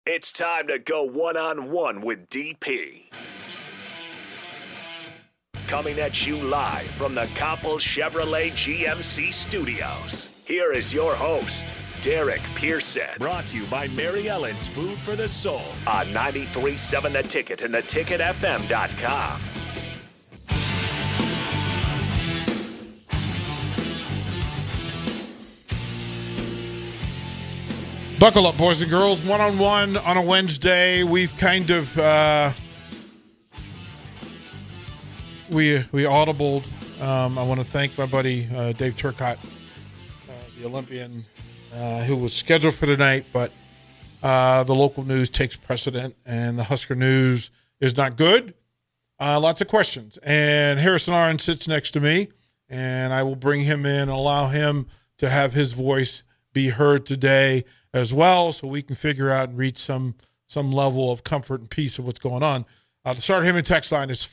It's time to go one-on-one with DP. Coming at you live from the Coppel Chevrolet GMC studios. Here is your host, Derek Pearson. Brought to you by Mary Ellen's Food for the Soul on 93.7 The Ticket and theticketfm.com. Buckle up, boys and girls. One-on-one on a Wednesday. We've kind of we audibled. I want to thank my buddy Dave Turcotte, the Olympian, who was scheduled for tonight, but the local news takes precedent, and the Husker news is not good. Lots of questions, and Harrison Arns sits next to me, and I will bring him in and allow him to have his voice be heard today as well, so we can figure out and reach some level of comfort and peace of what's going on. To start him in text line is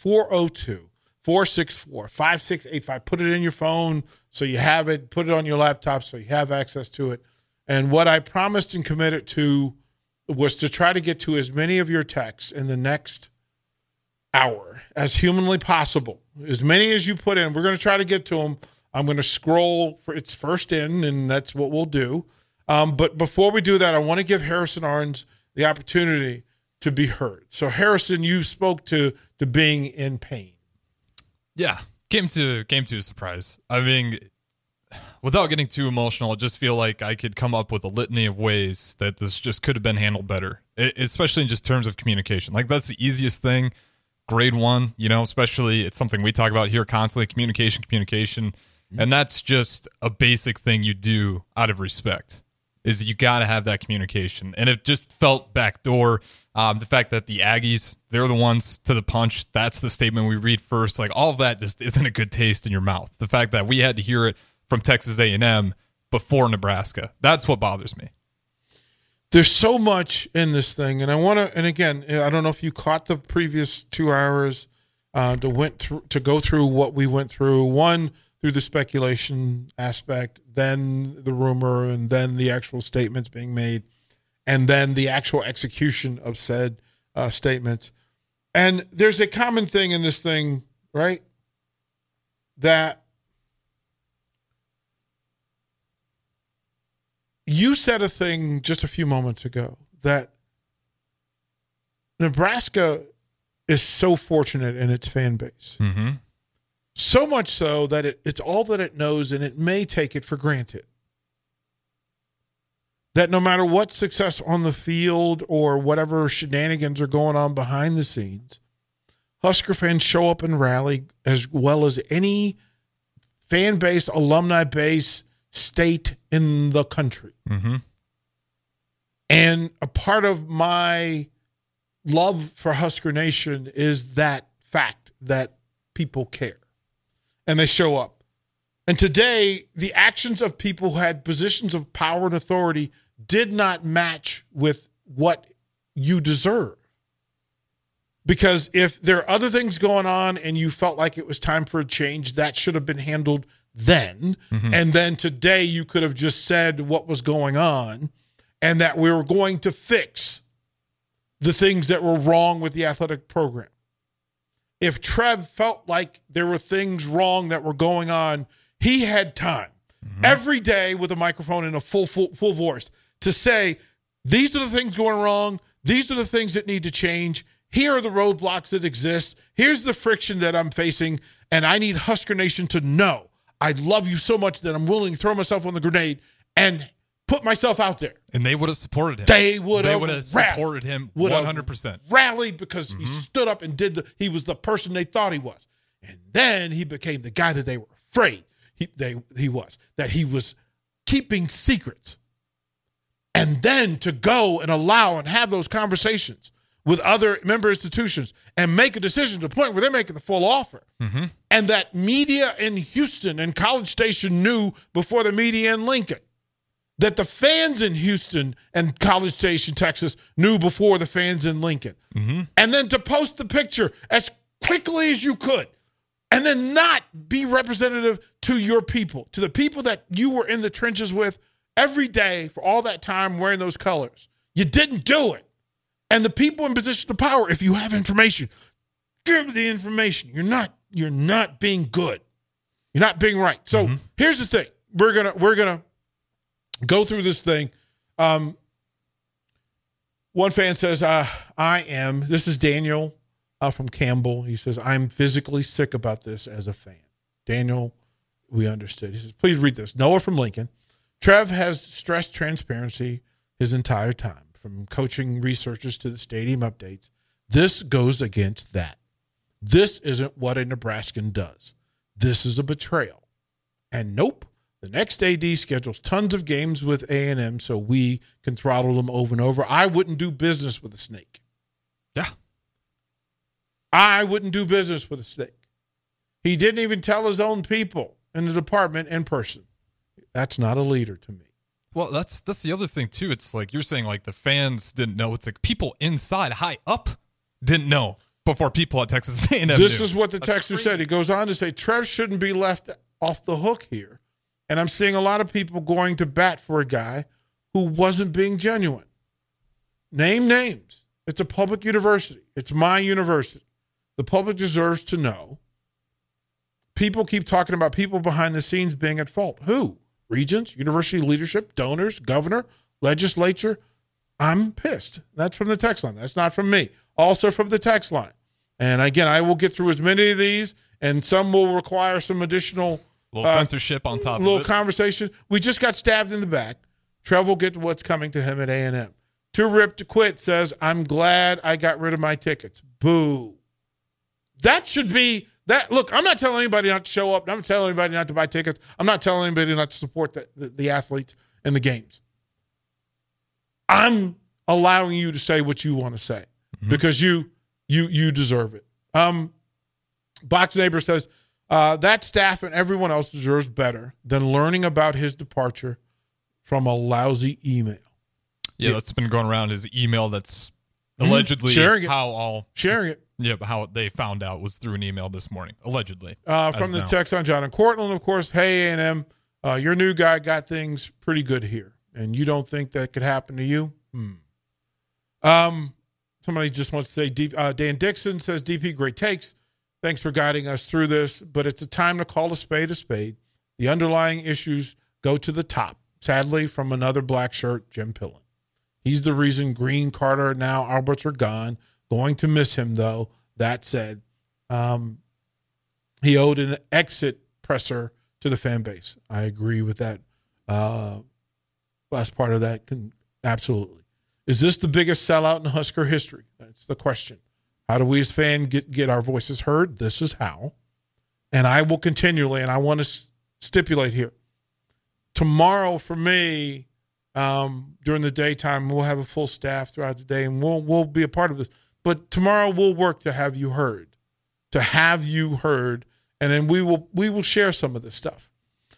402-464-5685. Put it in your phone so you have it. Put it on your laptop so you have access to it. And what I promised and committed to was to try to get to as many of your texts in the next hour as humanly possible. As many as you put in, we're going to try to get to them. I'm going to scroll for its first in, and that's what we'll do. But before we do that, I want to give Harrison Arns the opportunity to be heard. So, Harrison, you spoke to being in pain. Yeah, came to a surprise. I mean, without getting too emotional, I just feel like I could come up with a litany of ways that this just could have been handled better, especially in just terms of communication. Like, that's the easiest thing. Grade 1, especially it's something we talk about here constantly, communication. And that's just a basic thing you do out of respect. Is you got to have that communication. And it just felt backdoor. The fact that the Aggies, they're the ones to the punch. That's the statement we read first. Like, all of that just isn't a good taste in your mouth. The fact that we had to hear it from Texas A&M before Nebraska. That's what bothers me. There's so much in this thing. And I want to, and again, I don't know if you caught the previous 2 hours to go through what we went through. One, through the speculation aspect, then the rumor, and then the actual statements being made, and then the actual execution of said statements. And there's a common thing in this thing, right? That you said a thing just a few moments ago that Nebraska is so fortunate in its fan base. Mm-hmm. So much so that it's all that it knows, and it may take it for granted. That no matter what success on the field or whatever shenanigans are going on behind the scenes, Husker fans show up and rally as well as any fan base, alumni base, state in the country. Mm-hmm. And a part of my love for Husker Nation is that fact that people care. And they show up. And today, the actions of people who had positions of power and authority did not match with what you deserve. Because if there are other things going on and you felt like it was time for a change, that should have been handled then. Mm-hmm. And then today you could have just said what was going on and that we were going to fix the things that were wrong with the athletic program. If Trev felt like there were things wrong that were going on, he had time every day with a microphone and a full voice to say, these are the things going wrong. These are the things that need to change. Here are the roadblocks that exist. Here's the friction that I'm facing, and I need Husker Nation to know I love you so much that I'm willing to throw myself on the grenade and put myself out there. And they would have supported him. They would have supported him 100%. Rallied because he stood up and he was the person they thought he was. And then he became the guy that they were afraid he was. That he was keeping secrets. And then to go and allow and have those conversations with other member institutions and make a decision to the point where they're making the full offer. Mm-hmm. And that media in Houston and College Station knew before the media in Lincoln. That the fans in Houston and College Station, Texas, knew before the fans in Lincoln. Mm-hmm. And then to post the picture as quickly as you could and then not be representative to your people, to the people that you were in the trenches with every day for all that time wearing those colors. You didn't do it. And the people in position of power, if you have information, give the information. You're not being good. You're not being right. So here's the thing. We're gonna go through this thing. One fan says, this is Daniel from Campbell. He says, I'm physically sick about this as a fan. Daniel, we understood. He says, please read this. Noah from Lincoln. Trev has stressed transparency his entire time, from coaching researchers to the stadium updates. This goes against that. This isn't what a Nebraskan does. This is a betrayal. And nope, the next AD schedules tons of games with A&M so we can throttle them over and over. I wouldn't do business with a snake. Yeah. I wouldn't do business with a snake. He didn't even tell his own people in the department in person. That's not a leader to me. Well, that's the other thing, too. It's like you're saying, like, the fans didn't know. It's like people inside, high up, didn't know before people at Texas A&M This knew. is what the texter said. He goes on to say, Trev shouldn't be left off the hook here. And I'm seeing a lot of people going to bat for a guy who wasn't being genuine. Name names. It's a public university. It's my university. The public deserves to know. People keep talking about people behind the scenes being at fault. Who? Regents, university leadership, donors, governor, legislature. I'm pissed. That's from the text line. That's not from me. Also from the text line. And again, I will get through as many of these, and some will require some additional little censorship on top of it. Little conversation. We just got stabbed in the back. Trev will get to what's coming to him at A&M. Too Ripped to Quit says, I'm glad I got rid of my tickets. Boo. That should be that. Look, I'm not telling anybody not to show up. I'm not telling anybody not to buy tickets. I'm not telling anybody not to support the athletes and the games. I'm allowing you to say what you want to say because you deserve it. Box Neighbor says, that staff and everyone else deserves better than learning about his departure from a lousy email. Yeah, that's been going around, his email that's allegedly sharing it. Sharing it. Yeah, but how they found out was through an email this morning, allegedly. From the text on John and Cortland, of course, hey, A&M, your new guy got things pretty good here, and you don't think that could happen to you? Somebody just wants to say, Dan Dixon says, DP, great takes. Thanks for guiding us through this, but it's a time to call a spade a spade. The underlying issues go to the top. Sadly, from another black shirt, Jim Pillen. He's the reason Green, Carter, now Alberts are gone. Going to miss him, though. That said, he owed an exit presser to the fan base. I agree with that. Last part of that, absolutely. Is this the biggest sellout in Husker history? That's the question. How do we as fans get our voices heard? This is how. And I will continually, and I want to stipulate here, tomorrow for me, during the daytime, we'll have a full staff throughout the day, and we'll be a part of this. But tomorrow we'll work to have you heard, and then we will share some of this stuff.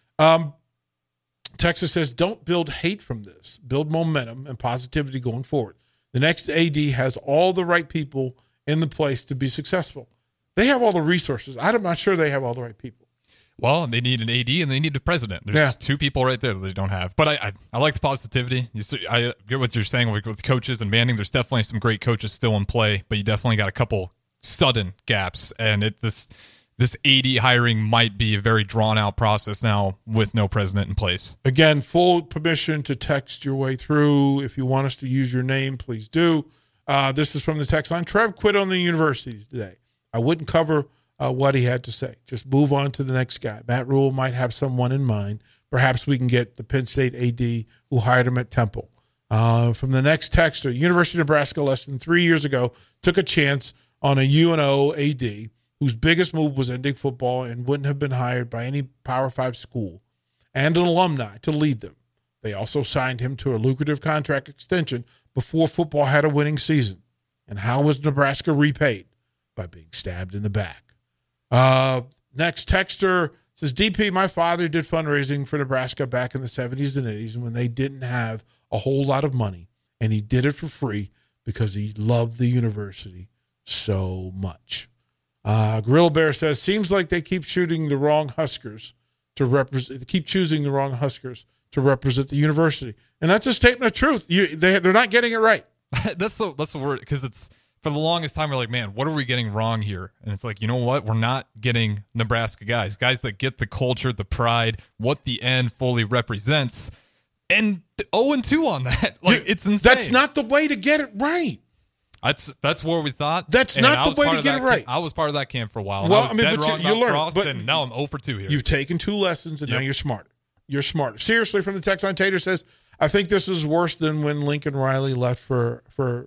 Texas says, don't build hate from this. Build momentum and positivity going forward. The next AD has all the right people in the place to be successful. They have all the resources. I'm not sure they have all the right people. Well, they need an AD and they need a president. There's two people right there that they don't have. But I like the positivity. I get what you're saying with coaches and Manning. There's definitely some great coaches still in play, but you definitely got a couple sudden gaps. And this AD hiring might be a very drawn-out process now with no president in place. Again, full permission to text your way through. If you want us to use your name, please do. This is from the text line. Trev quit on the universities today. I wouldn't cover what he had to say. Just move on to the next guy. Matt Rule might have someone in mind. Perhaps we can get the Penn State AD who hired him at Temple. From the next texter, University of Nebraska less than 3 years ago took a chance on a UNO AD whose biggest move was ending football and wouldn't have been hired by any Power 5 school and an alumni to lead them. They also signed him to a lucrative contract extension before football had a winning season. And how was Nebraska repaid? By being stabbed in the back. Next texter says, DP, my father did fundraising for Nebraska back in the 70s and 80s when they didn't have a whole lot of money, and he did it for free because he loved the university so much. Gorilla Bear says, seems like they keep choosing the wrong Huskers to represent the university. And that's a statement of truth. They're not getting it right. That's the word, because it's, for the longest time, we're like, man, what are we getting wrong here? And it's like, you know what? We're not getting Nebraska guys that get the culture, the pride, what the N fully represents, and 0-2 on that. Like, it's insane. That's not the way to get it right. That's where we thought. That's not the way to get it right. I was part of that camp for a while. Well, I was dead wrong about Frost, but and now I'm 0-2 here. You've taken 2 lessons, and now you're smarter. You're smarter. Seriously, from the text line, Tater says, I think this is worse than when Lincoln Riley left OU for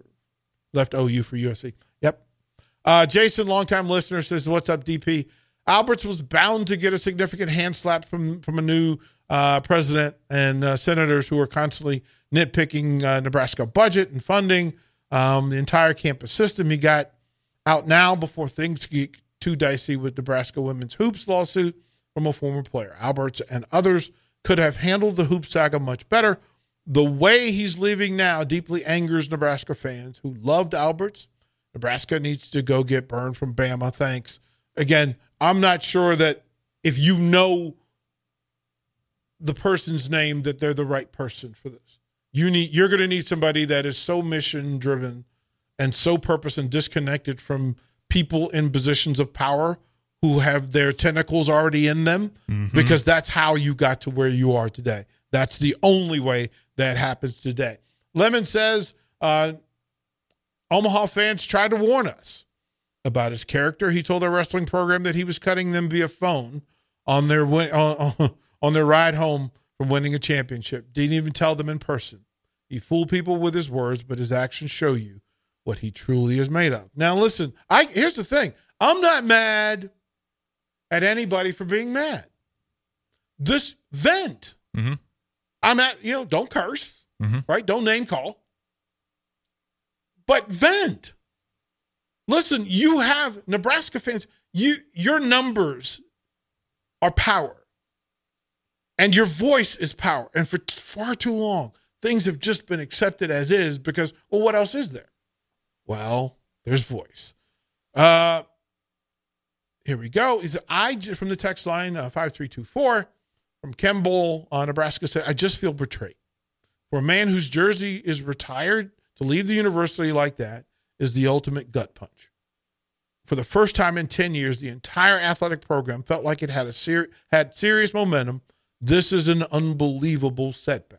USC. Yep. Jason, longtime listener, says, what's up, DP? Alberts was bound to get a significant hand slap from a new president and senators who are constantly nitpicking Nebraska budget and funding, the entire campus system. He got out now before things get too dicey with Nebraska women's hoops lawsuit from a former player. Alberts and others could have handled the hoop saga much better. The way he's leaving now deeply angers Nebraska fans who loved Alberts. Nebraska needs to go get burned from Bama. Thanks. Again, I'm not sure that if you know the person's name that they're the right person for this. You're going to need somebody that is so mission driven and so purpose and disconnected from people in positions of power who have their tentacles already in them, because that's how you got to where you are today. That's the only way that happens today. Lemon says, Omaha fans tried to warn us about his character. He told their wrestling program that he was cutting them via phone on their on their ride home from winning a championship. Didn't even tell them in person. He fooled people with his words, but his actions show you what he truly is made of. Now, listen, here's the thing. I'm not mad at anybody for being mad. Just vent. Mm-hmm. I'm don't curse, right? Don't name call. But vent. Listen, you have Nebraska fans. Your numbers are power. And your voice is power. And for far too long, things have just been accepted as is because, well, what else is there? Well, there's voice. Here we go. From the text line 5324 from Kemble, Nebraska said, I just feel betrayed. For a man whose jersey is retired, to leave the university like that is the ultimate gut punch. For the first time in 10 years, the entire athletic program felt like it had serious momentum. This is an unbelievable setback.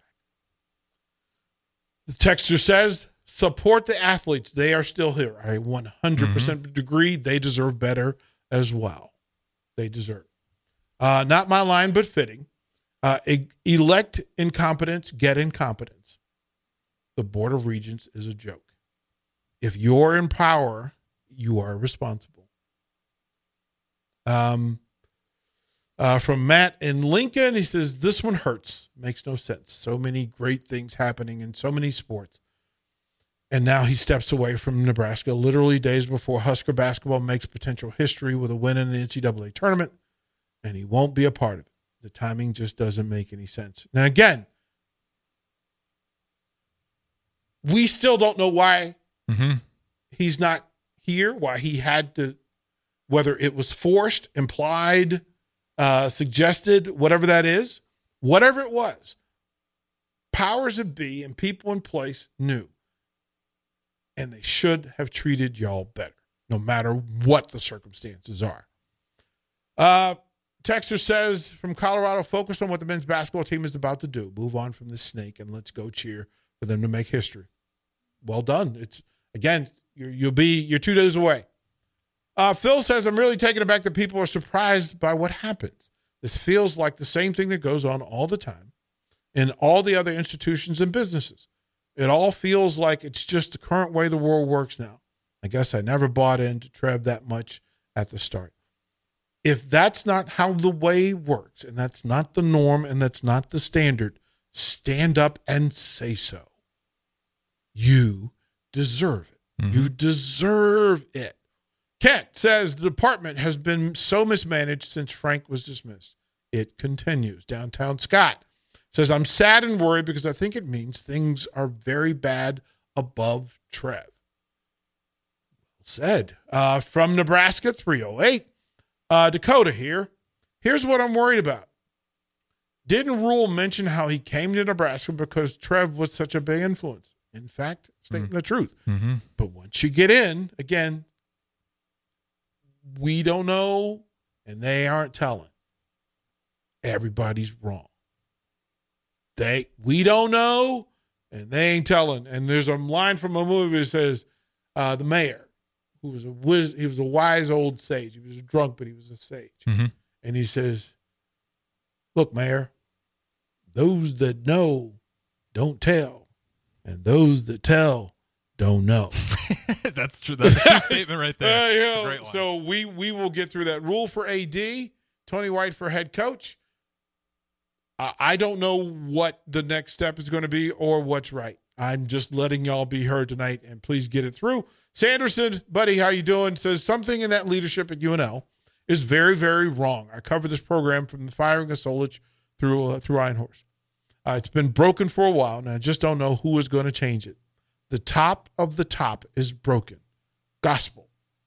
The texter says, support the athletes. They are still here. I 100% agree. They deserve better as well. They deserve. Not my line, but fitting. Elect incompetence, get incompetence. The Board of Regents is a joke. If you're in power, you are responsible. From Matt in Lincoln, he says, this one hurts. Makes no sense. So many great things happening in so many sports. And now he steps away from Nebraska literally days before Husker basketball makes potential history with a win in the NCAA tournament, and he won't be a part of it. The timing just doesn't make any sense. Now, again, we still don't know why he's not here, why he had to, whether it was forced, implied, suggested, whatever that is, whatever it was, powers that be and people in place knew. And they should have treated y'all better, no matter what the circumstances are. Texter says from Colorado, focus on what the men's basketball team is about to do. Move on from the snake and let's go cheer for them to make history. Well done. It's again, you're 2 days away. Phil says, I'm really taken aback that people are surprised by what happens. This feels like the same thing that goes on all the time in all the other institutions and businesses. It all feels like it's just the current way the world works now. I guess I never bought into Trev that much at the start. If that's not how the way works, and that's not the norm, and that's not the standard, stand up and say so. You deserve it. You deserve it. Kent says the department has been so mismanaged since Frank was dismissed. It continues. Downtown Scott says, I'm sad and worried because I think it means things are very bad above Trev. Well said. From Nebraska, 308. Dakota here. Here's what I'm worried about. Didn't Rule mention how he came to Nebraska because Trev was such a big influence? in fact, stating the truth. Mm-hmm. But once you get in, again, we don't know, and they aren't telling. Everybody's wrong. We don't know, and they ain't telling. And there's a line from a movie that says, the mayor, who was he was a wise old sage. He was drunk, but he was a sage. Mm-hmm. And he says, look, Mayor, those that know don't tell, and those that tell don't know. That's true. That's a true statement right there. Yeah, That's a great one. so we will get through that. Rule for AD, Tony White for head coach. I don't know what the next step is going to be or what's right. I'm just letting y'all be heard tonight, and please get it through. Sanderson, buddy, how you doing? Says something in that leadership at UNL is very, very wrong. I covered this program from the firing of Solich through Einhorst. It's been broken for a while, and I just don't know who is going to change it. The top of the top is broken. Gospel.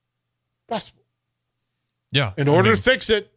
Yeah. In order to fix it,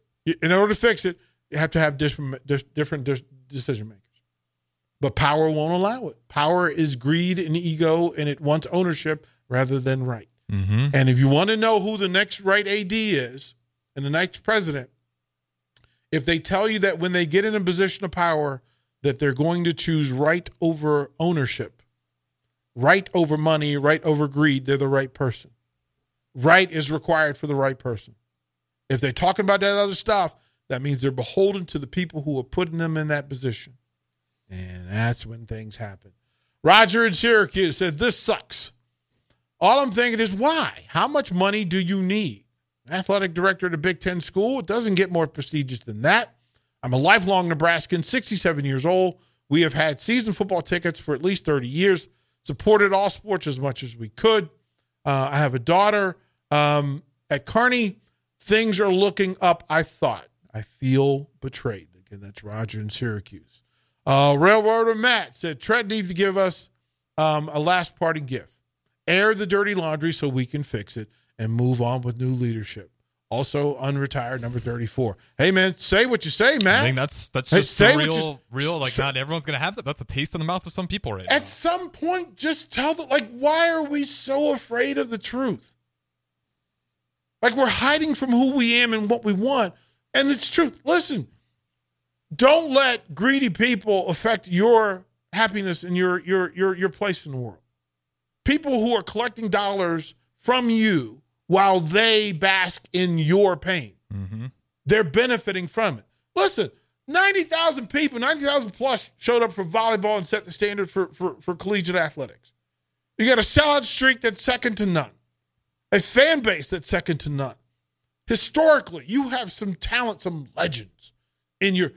you have to have different decision makers. But power won't allow it. Power is greed and ego, and it wants ownership rather than right. Mm-hmm. And if you want to know who the next right AD is and the next president, if they tell you that when they get in a position of power that they're going to choose right over ownership, right over money, right over greed, they're the right person. Right is required for the right person. If they're talking about that other stuff, that means they're beholden to the people who are putting them in that position. And that's when things happen. Roger in Syracuse said, this sucks. All I'm thinking is why? How much money do you need? Athletic director at a Big Ten school, it doesn't get more prestigious than that. I'm a lifelong Nebraskan, 67 years old. We have had season football tickets for at least 30 years, supported all sports as much as we could. I have a daughter. At Kearney, things are looking up, I thought. I feel betrayed. Again, that's Roger in Syracuse. Railroader Matt said, Trent needs to give us a last parting gift. Air the dirty laundry so we can fix it and move on with new leadership. Also, unretired number 34. Hey, man, say what you say, man. I think that's just real. Like, not everyone's going to have that. That's a taste in the mouth of some people right now. At some point, just tell them, like, why are we so afraid of the truth? Like, we're hiding from who we am and what we want. And it's true. Listen, don't let greedy people affect your happiness and your place in the world. People who are collecting dollars from you while they bask in your pain. Mm-hmm. They're benefiting from it. Listen, 90,000 people, 90,000 plus showed up for volleyball and set the standard for collegiate athletics. You got a sellout streak that's second to none. A fan base that's second to none. Historically, you have some talent, some legends in your.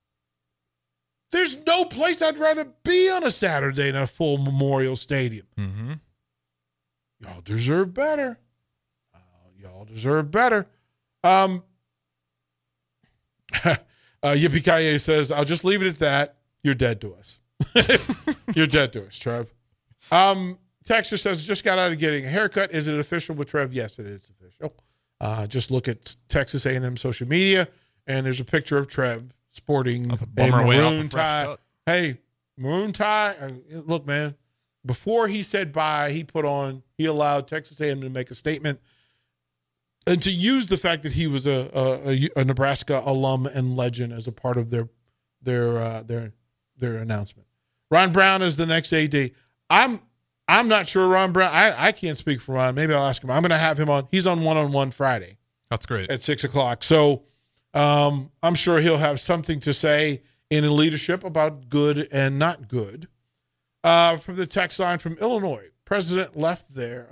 There's no place I'd rather be on a Saturday in a full Memorial Stadium. Mm-hmm. Y'all deserve better. Yippee-ki-yay says, I'll just leave it at that. You're dead to us. You're dead to us, Trev. Texter says, just got out of getting a haircut. Is it official with Trev? Yes, it is official. Just look at Texas A&M social media, and there's a picture of Trev sporting a maroon tie. Hey, maroon tie. Look, man, before he said bye, he allowed Texas A&M to make a statement and to use the fact that he was a Nebraska alum and legend as a part of their announcement. Ron Brown is the next AD. I'm not sure Ron Brown. I can't speak for Ron. Maybe I'll ask him. I'm going to have him on. He's on one-on-one Friday. That's great. At 6:00. So I'm sure he'll have something to say in leadership about good and not good. From the text line from Illinois, President left.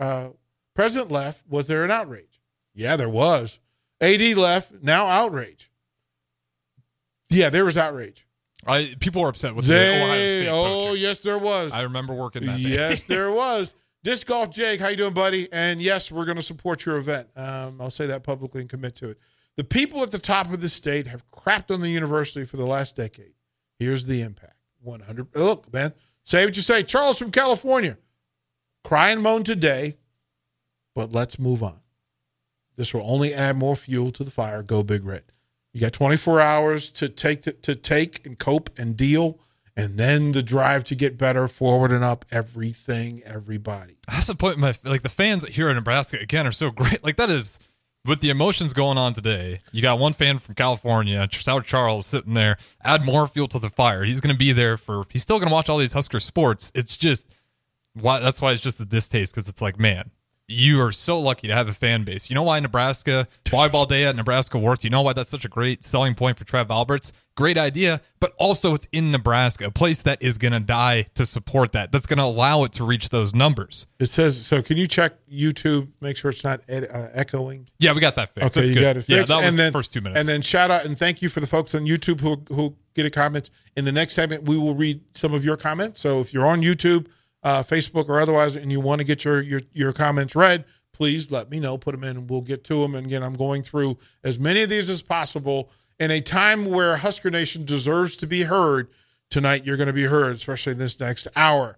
Was there an outrage? Yeah, there was. AD left. Now outrage. Yeah, there was outrage. People were upset with the Ohio State poacher. Oh, yes, there was. I remember working that day. Yes, there was. Disc Golf Jake, how you doing, buddy? And yes, we're going to support your event. I'll say that publicly and commit to it. The people at the top of the state have crapped on the university for the last decade. Here's the impact. 100. Look, man, say what you say. Charles from California. Cry and moan today, but let's move on. This will only add more fuel to the fire. Go Big Red. You got 24 hours to take and cope and deal and then the drive to get better, forward and up, everybody. That's the point. The fans here in Nebraska, again, are so great. Like, that is, with the emotions going on today, you got one fan from California, South Charles, sitting there. Add more fuel to the fire. He's going to be there he's still going to watch all these Husker sports. It's just, that's why it's just a distaste, because it's like, man, you are so lucky to have a fan base. You know why Nebraska, Volleyball Day at Nebraska worked? You know why that's such a great selling point for Trev Alberts? Great idea, but also it's in Nebraska, a place that is going to die to support that. That's going to allow it to reach those numbers. It says, so can you check YouTube, make sure it's not echoing? Yeah, we got that fixed. Okay, that's you good. got it fixed. Yeah, that was then, the first 2 minutes. And then shout out and thank you for the folks on YouTube who get a comment. In the next segment, we will read some of your comments. So if you're on YouTube, Facebook or otherwise, and you want to get your comments read, please let me know. Put them in, and we'll get to them. And again, I'm going through as many of these as possible. In a time where Husker Nation deserves to be heard, tonight you're going to be heard, especially in this next hour.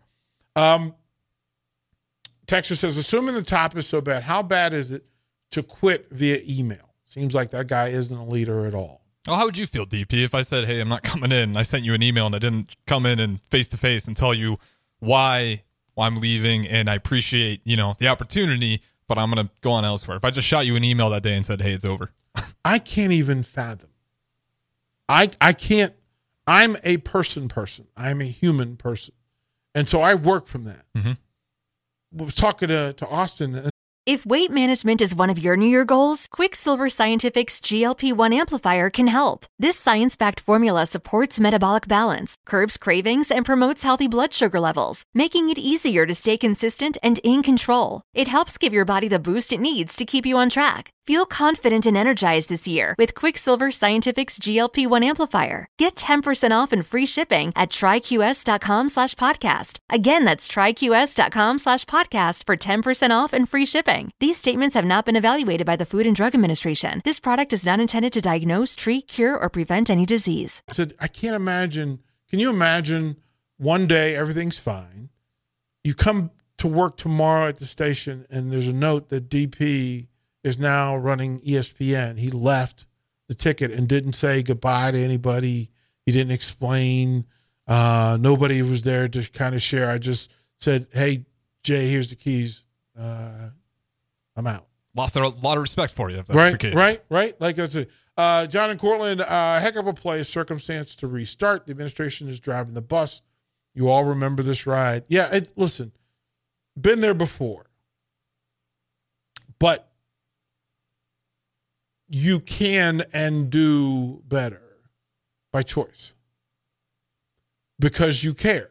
Texas says, assuming the top is so bad, how bad is it to quit via email? Seems like that guy isn't a leader at all. Oh, how would you feel, DP, if I said, hey, I'm not coming in, I sent you an email and I didn't come in and face-to-face and tell you why I'm leaving, and I appreciate, the opportunity, but I'm going to go on elsewhere. If I just shot you an email that day and said, hey, it's over. I can't even fathom. I can't. I'm a person. I'm a human person. And so I work from that. Mm-hmm. I was talking to Austin. If weight management is one of your New Year goals, Quicksilver Scientific's GLP-1 amplifier can help. This science-backed formula supports metabolic balance, curbs cravings, and promotes healthy blood sugar levels, making it easier to stay consistent and in control. It helps give your body the boost it needs to keep you on track. Feel confident and energized this year with Quicksilver Scientific's GLP-1 amplifier. Get 10% off and free shipping at tryqs.com/podcast. Again, that's tryqs.com/podcast for 10% off and free shipping. These statements have not been evaluated by the Food and Drug Administration. This product is not intended to diagnose, treat, cure, or prevent any disease. I said, I can't imagine. Can you imagine one day everything's fine? You come to work tomorrow at the station and there's a note that DP is now running ESPN. He left the ticket and didn't say goodbye to anybody. He didn't explain. Nobody was there to kind of share. I just said, hey, Jay, here's the keys. I'm out. Lost a lot of respect for you, if that's the case. Right. Like that's it. John and Cortland, heck of a play, circumstance to restart. The administration is driving the bus. You all remember this ride. Yeah, listen, been there before. But you can and do better by choice because you care.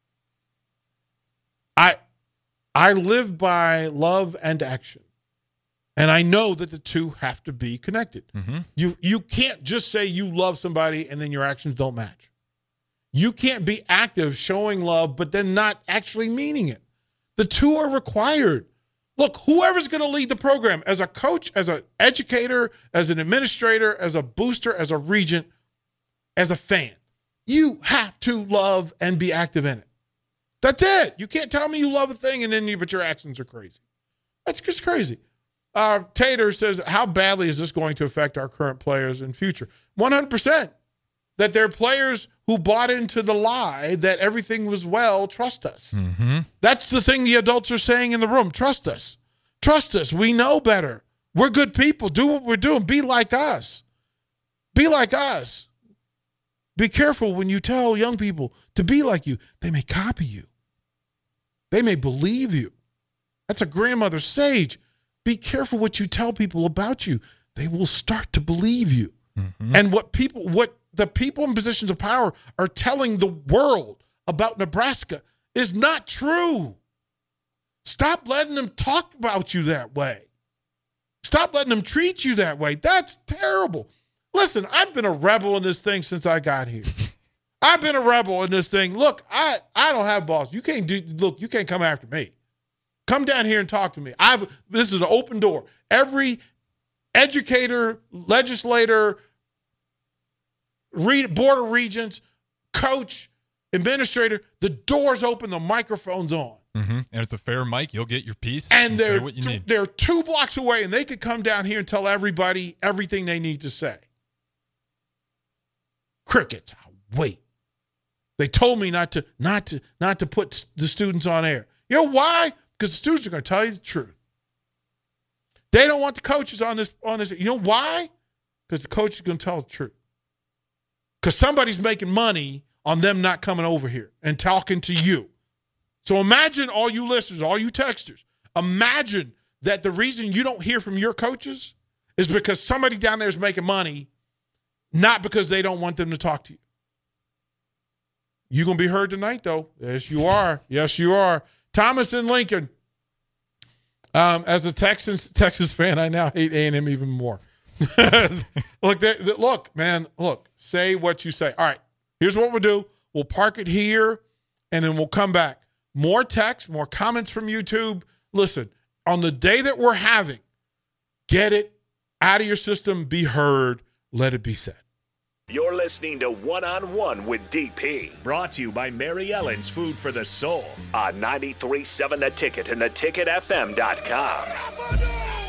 I live by love and action, and I know that the two have to be connected. Mm-hmm. You can't just say you love somebody and then your actions don't match. You can't be active showing love but then not actually meaning it. The two are required. Look, whoever's going to lead the program, as a coach, as an educator, as an administrator, as a booster, as a regent, as a fan, you have to love and be active in it. That's it. You can't tell me you love a thing but your actions are crazy. That's just crazy. Tater says, how badly is this going to affect our current players in future? 100%. That they're players who bought into the lie that everything was well, trust us. Mm-hmm. That's the thing the adults are saying in the room. Trust us. Trust us. We know better. We're good people. Do what we're doing. Be like us. Be like us. Be careful when you tell young people to be like you. They may copy you. They may believe you. That's a grandmother sage. Be careful what you tell people about you. They will start to believe you. Mm-hmm. And what the people in positions of power are telling the world about Nebraska is not true. Stop letting them talk about you that way. Stop letting them treat you that way. That's terrible. Listen, I've been a rebel in this thing since I got here. I've been a rebel in this thing. Look, I don't have boss. You can't come after me. Come down here and talk to me. This is an open door. Every educator, legislator, board of regents, coach, administrator, the door's open, the microphone's on. Mm-hmm. And it's a fair mic. You'll get your piece and say what you need. They're 2 blocks away, and they could come down here and tell everybody everything they need to say. Crickets. Wait. They told me not to put the students on air. You know why? Because the students are going to tell you the truth. They don't want the coaches on this. You know why? Because the coach is going to tell the truth. Because somebody's making money on them not coming over here and talking to you. So imagine, all you listeners, all you texters, imagine that the reason you don't hear from your coaches is because somebody down there is making money, not because they don't want them to talk to you. You're going to be heard tonight, though. Yes, you are. Yes, you are. Thomas in Lincoln. As a Texas fan, I now hate A&M even more. Look, man, say what you say. All right, here's what we'll do. We'll park it here, and then we'll come back. More text, more comments from YouTube. Listen, on the day that we're having, get it out of your system, be heard, let it be said. You're listening to One-on-One with DP. Brought to you by Mary Ellen's Food for the Soul on 93.7 The Ticket and theticketfm.com.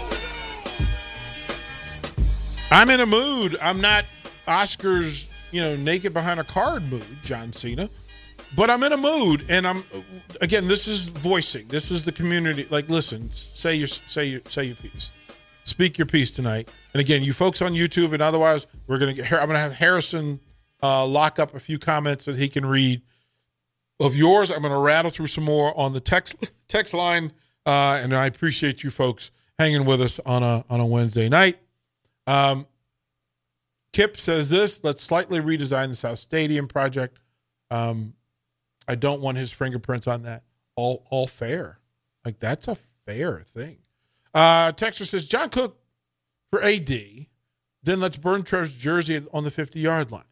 I'm in a mood. I'm not Oscar's, naked behind a card mood, John Cena. But I'm in a mood, and this is voicing. This is the community. Like, listen, say your piece. Speak your piece tonight. And again, you folks on YouTube and otherwise, I'm going to have Harrison lock up a few comments that he can read of yours. I'm going to rattle through some more on the text line, and I appreciate you folks hanging with us on a Wednesday night. Kip says this: let's slightly redesign the South Stadium project. I don't want his fingerprints on that. All fair. Like, that's a fair thing. Texter says, John Cook for AD, then let's burn Trev's jersey on the 50-yard line.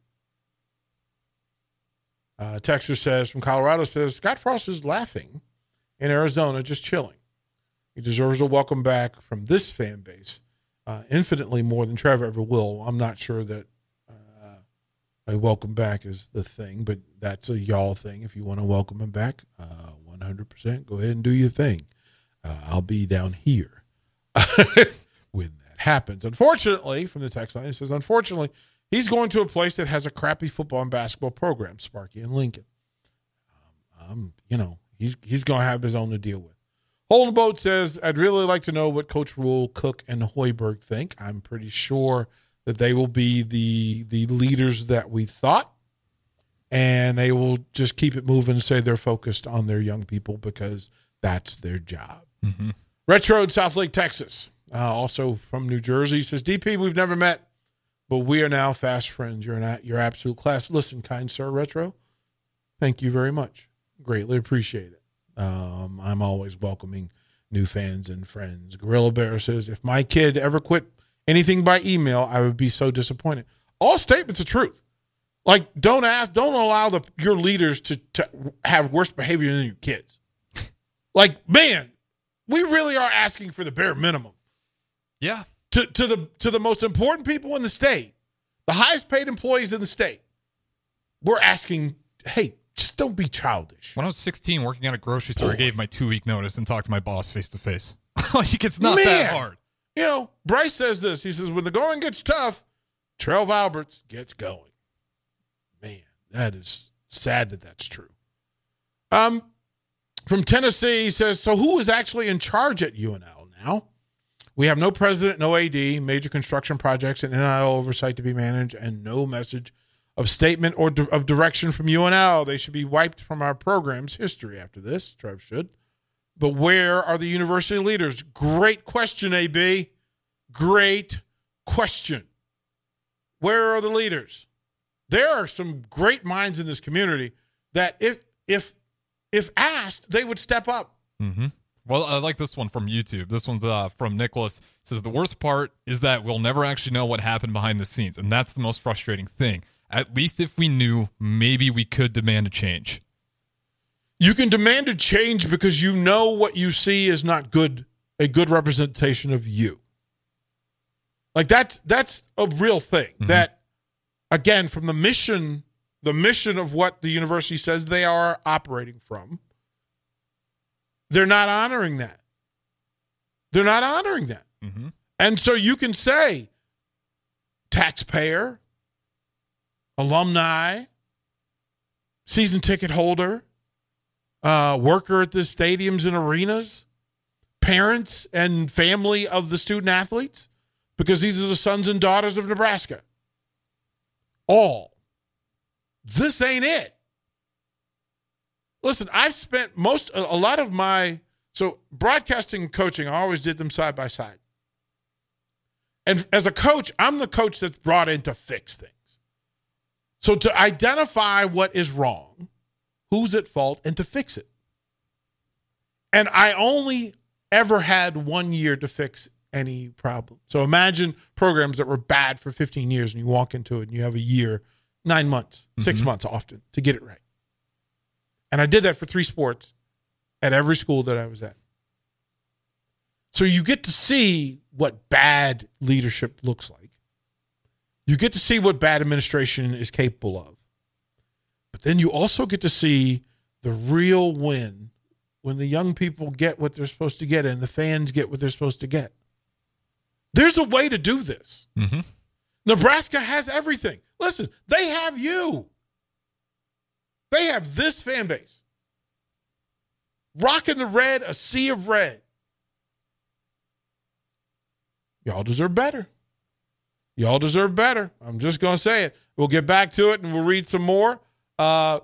Texter says, from Colorado, says, Scott Frost is laughing in Arizona, just chilling. He deserves a welcome back from this fan base, infinitely more than Trevor ever will. I'm not sure that a welcome back is the thing, but that's a y'all thing. If you want to welcome him back, 100%, go ahead and do your thing. I'll be down here when that happens. Unfortunately, from the text line, it says, unfortunately, he's going to a place that has a crappy football and basketball program, Sparky and Lincoln. He's going to have his own to deal with. Holden Boat says, I'd really like to know what Coach Rule, Cook, and Hoiberg think. I'm pretty sure that they will be the leaders that we thought, and they will just keep it moving and say they're focused on their young people because that's their job. Mm-hmm. Retro in South Lake, Texas, also from New Jersey, says, DP, we've never met, but we are now fast friends. You're absolute class. Listen, kind sir, Retro, thank you very much. Greatly appreciate it. I'm always welcoming new fans and friends. Gorilla Bear says, if my kid ever quit anything by email, I would be so disappointed. All statements of truth. Like, don't allow your leaders to have worse behavior than your kids. Like, man, we really are asking for the bare minimum. Yeah. To the most important people in the state, the highest paid employees in the state, we're asking, hey, just don't be childish. When I was 16 working at a grocery store, I gave my 2-week notice and talked to my boss face to face. Like, it's not that hard. Bryce says this. He says, when the going gets tough, Trev Alberts gets going. Man, that is sad that that's true. From Tennessee, he says, so who is actually in charge at UNL now? We have no president, no AD, major construction projects, and NIL oversight to be managed, and no message of statement or of direction from UNL. They should be wiped from our program's history after this. Trev should. But where are the university leaders? Great question, AB. Great question. Where are the leaders? There are some great minds in this community that if asked, they would step up. Mm-hmm. Well, I like this one from YouTube. This one's from Nicholas. It says, the worst part is that we'll never actually know what happened behind the scenes, and that's the most frustrating thing. At least if we knew, maybe we could demand a change. You can demand a change because you know what you see is not good, a good representation of you. Like, that's a real thing. Mm-hmm. That, again, from the mission of what the university says they are operating from, they're not honoring that. They're not honoring that. Mm-hmm. And so you can say, taxpayer, alumni, season ticket holder, worker at the stadiums and arenas, parents and family of the student athletes, because these are the sons and daughters of Nebraska. All. This ain't it. Listen, I've spent a lot of my, so broadcasting and coaching, I always did them side by side. And as a coach, I'm the coach that's brought in to fix things. So to identify what is wrong, who's at fault, and to fix it. And I only ever had 1 year to fix any problem. So imagine programs that were bad for 15 years and you walk into it and you have a year, 9 months, 6 months often to get it right. And I did that for 3 sports at every school that I was at. So you get to see what bad leadership looks like. You get to see what bad administration is capable of. But then you also get to see the real win when the young people get what they're supposed to get and the fans get what they're supposed to get. There's a way to do this. Mm-hmm. Nebraska has everything. Listen, they have you. They have this fan base. Rocking the red, a sea of red. Y'all deserve better. Y'all deserve better. I'm just going to say it. We'll get back to it and we'll read some more. I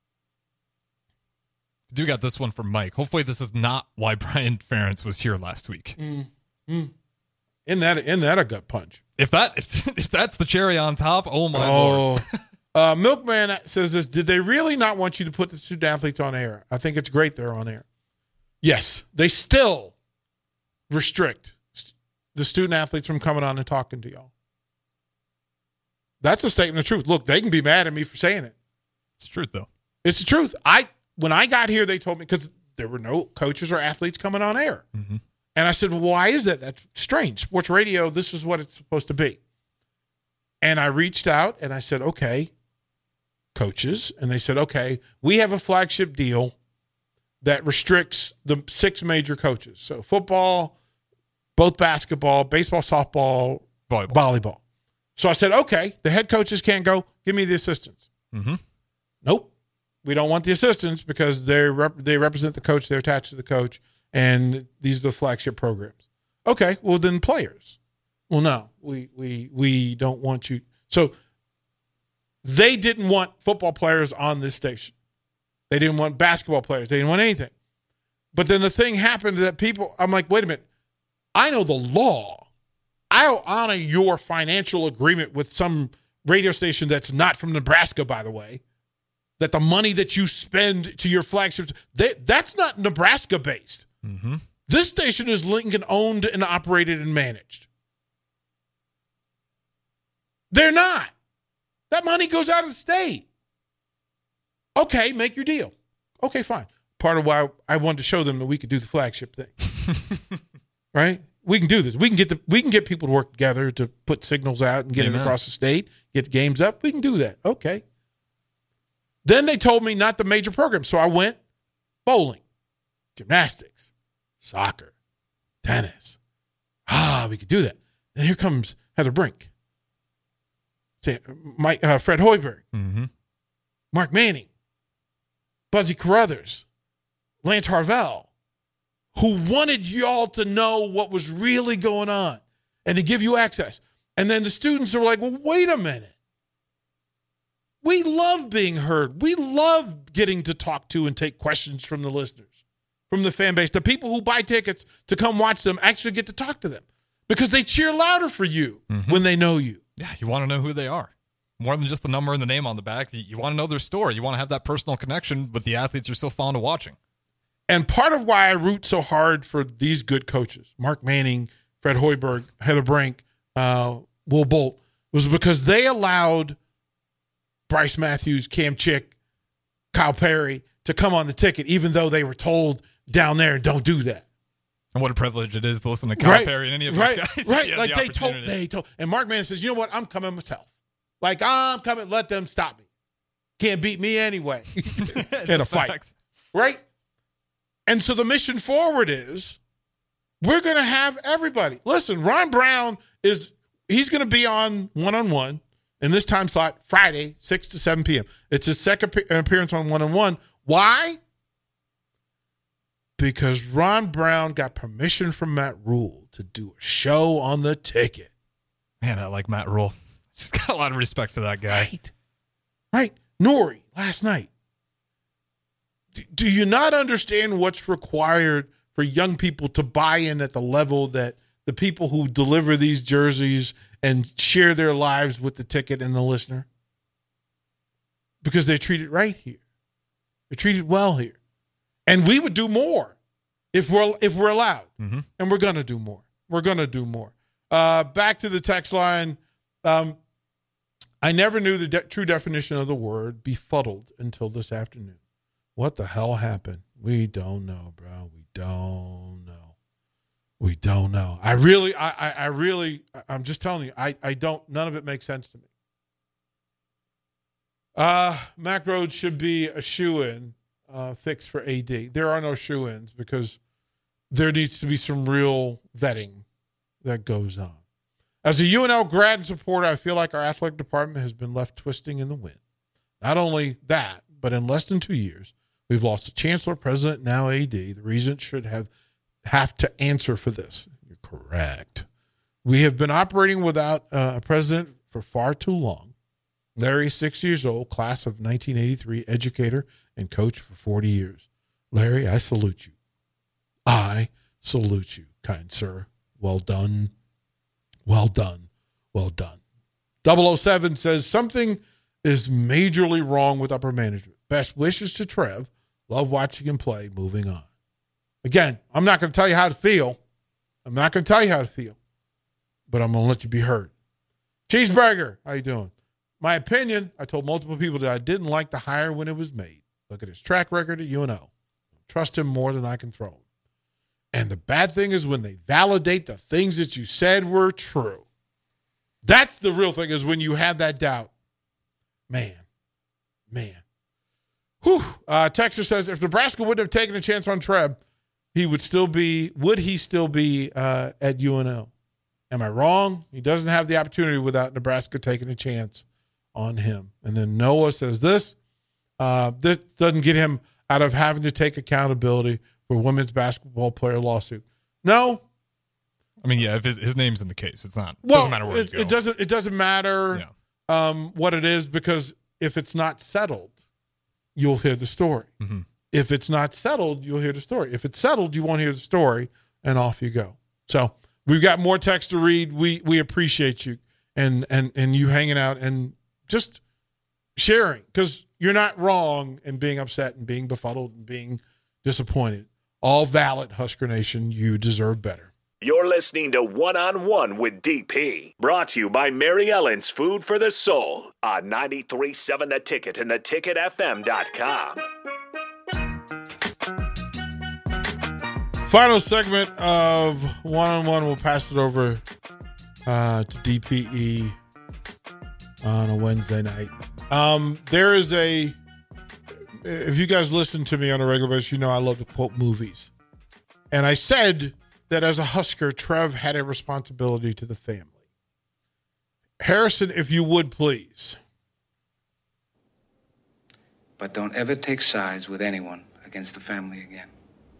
do got this one from Mike. Hopefully this is not why Brian Ferentz was here last week. Isn't that a gut punch? If that's the cherry on top, oh my Lord. Milkman says this, did they really not want you to put the student athletes on air? I think it's great they're on air. Yes, they still restrict the student athletes from coming on and talking to y'all. That's a statement of truth. Look, they can be mad at me for saying it. It's the truth, though. It's the truth. When I got here, they told me, because there were no coaches or athletes coming on air. Mm-hmm. And I said, well, why is that? That's strange. Sports radio, this is what it's supposed to be. And I reached out and I said, okay, coaches. And they said, okay, we have a flagship deal that restricts the 6 major coaches. So football, both basketball, baseball, softball, volleyball. So I said, okay, the head coaches can't go. Give me the assistants. Mm-hmm. Nope. We don't want the assistants because they represent the coach. They're attached to the coach. And these are the flagship programs. Okay, well, then players. Well, no, we don't want you. So they didn't want football players on this station. They didn't want basketball players. They didn't want anything. But then the thing happened that I'm like, wait a minute. I know the law. I'll honor your financial agreement with some radio station that's not from Nebraska, by the way, that the money that you spend to your flagships, that's not Nebraska-based. Mm-hmm. This station is Lincoln-owned and operated and managed. They're not. That money goes out of the state. Okay, make your deal. Okay, fine. Part of why I wanted to show them that we could do the flagship thing. Right? We can do this. We can get people to work together to put signals out and get it across the state, get the games up. We can do that. Okay. Then they told me not the major programs. So I went bowling, gymnastics, soccer, tennis. We could do that. And here comes Heather Brink, Fred Hoiberg, mm-hmm. Mark Manning, Buzzy Carruthers, Lance Harvell, who wanted y'all to know what was really going on and to give you access. And then the students are like, well, wait a minute. We love being heard. We love getting to talk to and take questions from the listeners, from the fan base. The people who buy tickets to come watch them actually get to talk to them because they cheer louder for you when they know you. Yeah, you want to know who they are. More than just the number and the name on the back. You want to know their story. You want to have that personal connection with the athletes you're so fond of watching. And part of why I root so hard for these good coaches, Mark Manning, Fred Hoiberg, Heather Brink, Will Bolt, was because they allowed Bryce Matthews, Cam Chick, Kyle Perry to come on the ticket, even though they were told down there, don't do that. And what a privilege it is to listen to Kyle Perry and any of those guys. Right, like they told. And Mark Manning says, you know what, I'm coming myself. Like, I'm coming, let them stop me. Can't beat me anyway in a fight. Facts. Right? And so the mission forward is we're going to have everybody. Listen, Ron Brown he's going to be on one-on-one. in this time slot, Friday, 6 to 7 p.m. It's his second appearance on 1-on-1. Why? Because Ron Brown got permission from Matt Rule to do a show on the ticket. Man, I like Matt Rule. Just got a lot of respect for that guy. Right. Nori, last night. Do you not understand what's required for young people to buy in at the level that the people who deliver these jerseys and share their lives with the ticket and the listener? Because they're treated right here. They're treated well here. And we would do more if we're allowed. Mm-hmm. And we're going to do more. We're going to do more. Back to the text line. I never knew the true definition of the word befuddled until this afternoon. What the hell happened? We don't know, bro. We don't know. We don't know. I'm just telling you, I don't, none of it makes sense to me. Mack Rhoades should be a shoe-in fix for AD. There are no shoe-ins because there needs to be some real vetting that goes on. As a UNL grad and supporter, I feel like our athletic department has been left twisting in the wind. Not only that, but in less than 2 years, we've lost a chancellor, president, now AD. The Regents should have to answer for this. You're correct. We have been operating without a president for far too long. Larry, 6 years old, class of 1983, educator and coach for 40 years. Larry, I salute you. I salute you, kind sir. Well done. Well done. Well done. 007 says something is majorly wrong with upper management. Best wishes to Trev. Love watching him play. Moving on. Again, I'm not going to tell you how to feel. But I'm going to let you be heard. Cheeseburger, how you doing? My opinion, I told multiple people that I didn't like the hire when it was made. Look at his track record at UNO. Trust him more than I can throw him. And the bad thing is when they validate the things that you said were true. That's the real thing, is when you have that doubt. Man. Whew. Texter says, if Nebraska wouldn't have taken a chance on Trev, would he still be at UNO? Am I wrong? He doesn't have the opportunity without Nebraska taking a chance on him. And then Noah says this doesn't get him out of having to take accountability for women's basketball player lawsuit. No. I mean, yeah, if his name's in the case, it's not. Well, doesn't matter where you go. It doesn't matter what it is, because if it's not settled, you'll hear the story. Mm-hmm. If it's not settled, you'll hear the story. If it's settled, you won't hear the story, and off you go. So we've got more text to read. We appreciate you and you hanging out and just sharing, because you're not wrong in being upset and being befuddled and being disappointed. All valid, Husker Nation. You deserve better. You're listening to One-on-One with DP, brought to you by Mary Ellen's Food for the Soul on 93.7 The Ticket and theticketfm.com. Final segment of One-on-One. We'll pass it over to DPE on a Wednesday night. There is if you guys listen to me on a regular basis, you know I love to quote movies. And I said that as a Husker, Trev had a responsibility to the family. Harrison, if you would, please. But don't ever take sides with anyone against the family again.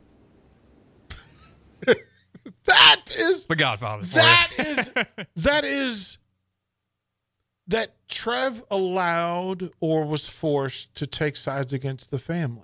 That is the Godfather. That Trev allowed or was forced to take sides against the family.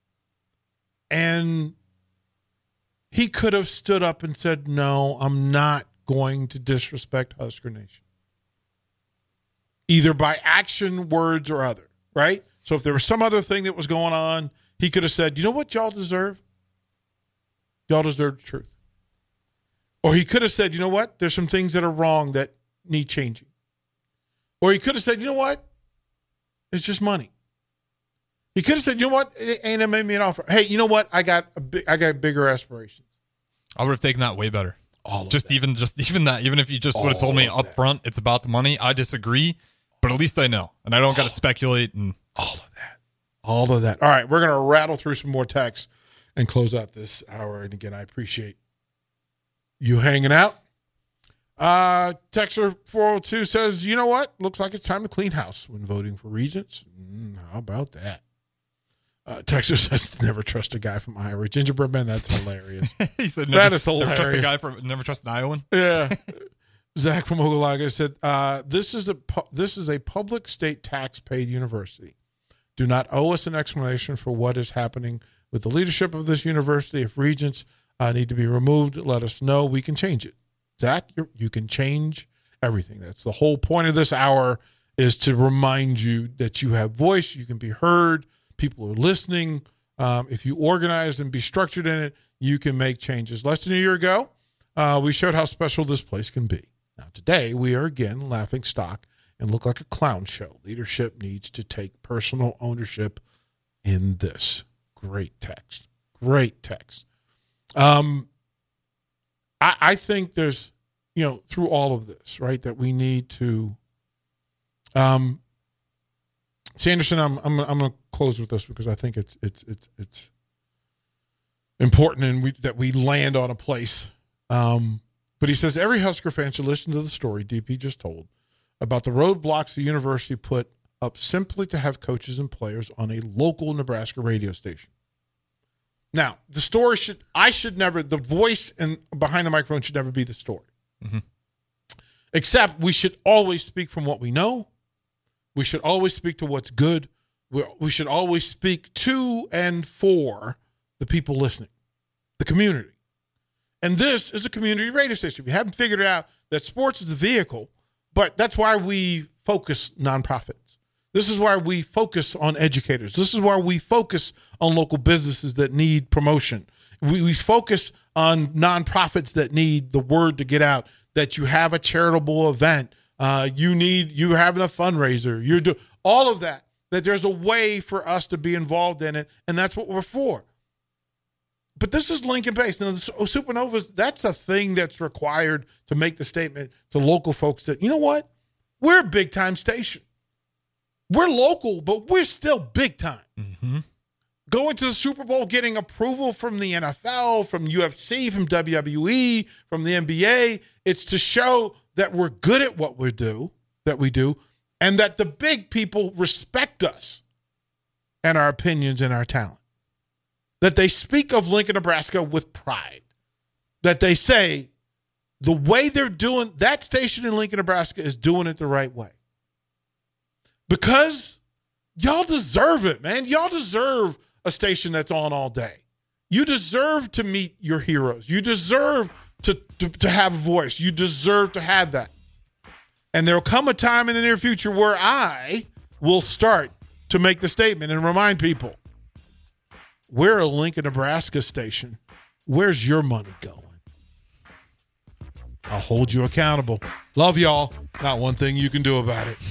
And he could have stood up and said, no, I'm not going to disrespect Husker Nation. Either by action, words, or other, right? So if there was some other thing that was going on, he could have said, you know what y'all deserve? Y'all deserve the truth. Or he could have said, you know what? There's some things that are wrong that need changing. Or he could have said, you know what? It's just money. He could have said, you know what? A&M made me an offer. Hey, you know what? I got bigger aspirations. I would have taken that way better. Even that. Even if you just would have told me up front it's about the money, I disagree, but at least I know. And I don't got to speculate. And all of that. All right, we're going to rattle through some more texts and close out this hour. And again, I appreciate you hanging out. Texter 402 says, you know what? Looks like it's time to clean house when voting for regents. How about that? Texter says, never trust a guy from Iowa. Gingerbread Man, that's hilarious. He said, that is hilarious. Never trust an Iowan. Yeah. Zach from Ogallala said, this is a public state tax-paid university. Do not owe us an explanation for what is happening with the leadership of this university. If regents need to be removed, let us know. We can change it. Zach, you can change everything. That's the whole point of this hour, is to remind you that you have voice, you can be heard, people are listening. If you organize and be structured in it, you can make changes. Less than a year ago, we showed how special this place can be. Now, today, we are again laughing stock and look like a clown show. Leadership needs to take personal ownership in this. Great text. Great text. I think there's, through all of this, right, that we need to Sanderson, I'm going to close with this because I think it's important and that we land on a place. But he says every Husker fan should listen to the story DP just told about the roadblocks the university put up simply to have coaches and players on a local Nebraska radio station. Now, the story the voice and behind the microphone should never be the story. Mm-hmm. Except we should always speak from what we know. We should always speak to what's good. We should always speak to and for the people listening, the community. And this is a community radio station. If you haven't figured out that sports is the vehicle, but that's why we focus nonprofits. This is why we focus on educators. This is why we focus on local businesses that need promotion. We focus on nonprofits that need the word to get out, that you have a charitable event. You're having a fundraiser. You're doing all of that there's a way for us to be involved in it, and that's what we're for. But this is Lincoln-based. Now, the Supernovas, that's a thing that's required to make the statement to local folks that, you know what? We're a big-time station. We're local, but we're still big-time. Mm-hmm. Going to the Super Bowl, getting approval from the NFL, from UFC, from WWE, from the NBA, it's to show that we're good at what we do, and that the big people respect us and our opinions and our talent. That they speak of Lincoln, Nebraska with pride. That they say the way they're doing, that station in Lincoln, Nebraska is doing it the right way. Because y'all deserve it, man. Y'all deserve a station that's on all day. You deserve to meet your heroes. You deserve to have a voice. You deserve to have that. And there will come a time in the near future where I will start to make the statement and remind people, we're a Lincoln, Nebraska station. Where's your money going? I'll hold you accountable. Love y'all. Not one thing you can do about it.